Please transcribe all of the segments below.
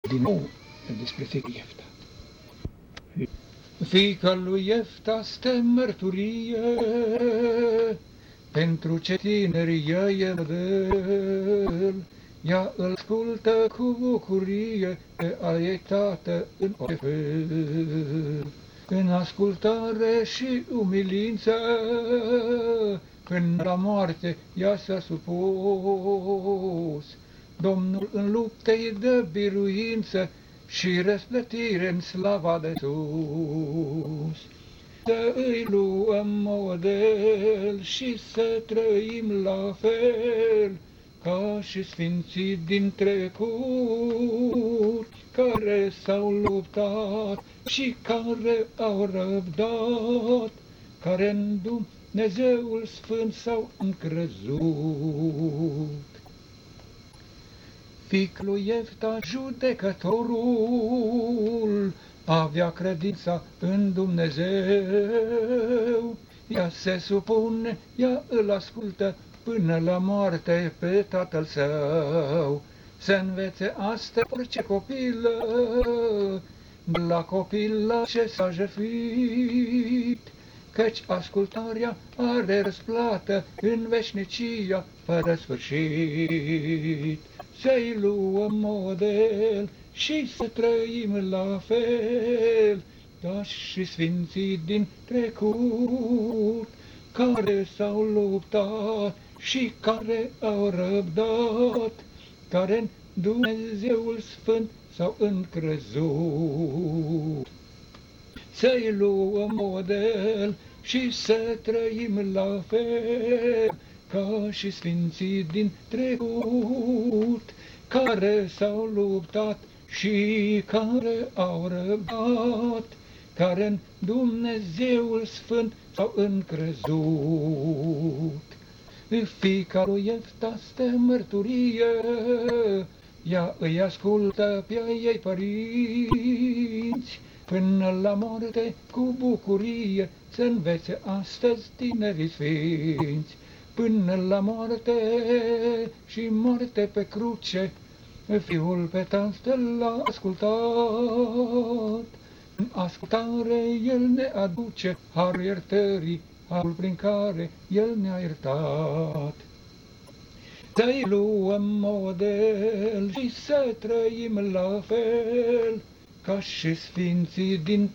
din nou despre fiul Iefta. Fiica lui Iefta stă mărturie, pentru ce tineri ea e model. Ea îl ascultă cu bucurie pe a ei tată în orice fel. În ascultare și umilință, până la moarte ea s-a supus. Domnul în lupte îi dă biruință și răsplătire în slava de sus. Să îi luăm model și să trăim la fel, ca și sfinții din trecut, care s-au luptat și care au răbdat, care în Dumnezeul Sfânt s-au încrezut. Fiic lui Iefta, judecătorul, avea credința în Dumnezeu. Ea se supune, ea îl ascultă până la moarte pe tatăl său. Să învețe asta orice copilă, la copil la ce s-a jertfit, căci ascultarea are răsplată în veșnicia fără sfârșit. Să-i luăm model și să trăim la fel, ca și sfinții din trecut, care s-au luptat și care au răbdat, care în Dumnezeul Sfânt s-au încrezut. Să-i luăm model și să trăim la fel, ca și sfinții din trecut, care s-au luptat și care au răbdat, care în Dumnezeul Sfânt s-au încrezut. Fiica lui Iefta stă mărturie, ea îi ascultă pe ei părinți, până la moarte cu bucurie să învețe astăzi tinerii sfinți. Până la moarte și moarte pe cruce, Fiul pe Tatăl l-a ascultat. În ascultare El ne aduce harul iertării, harul prin care El ne-a iertat. Să-i luăm model și să trăim la fel, ca și sfinții din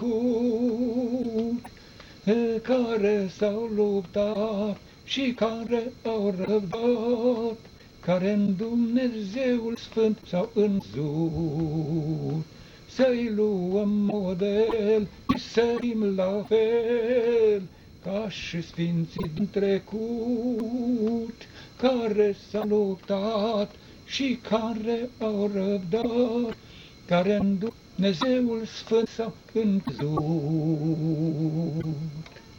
trecut, care s-au luptat și care au răbdat, care în Dumnezeul Sfânt s-au înzut. Să-i luăm model și să-im la fel, ca și sfinții din trecut, care s-au luptat și care au răbdat, care în Dumnezeul Sfânt s-au înzut.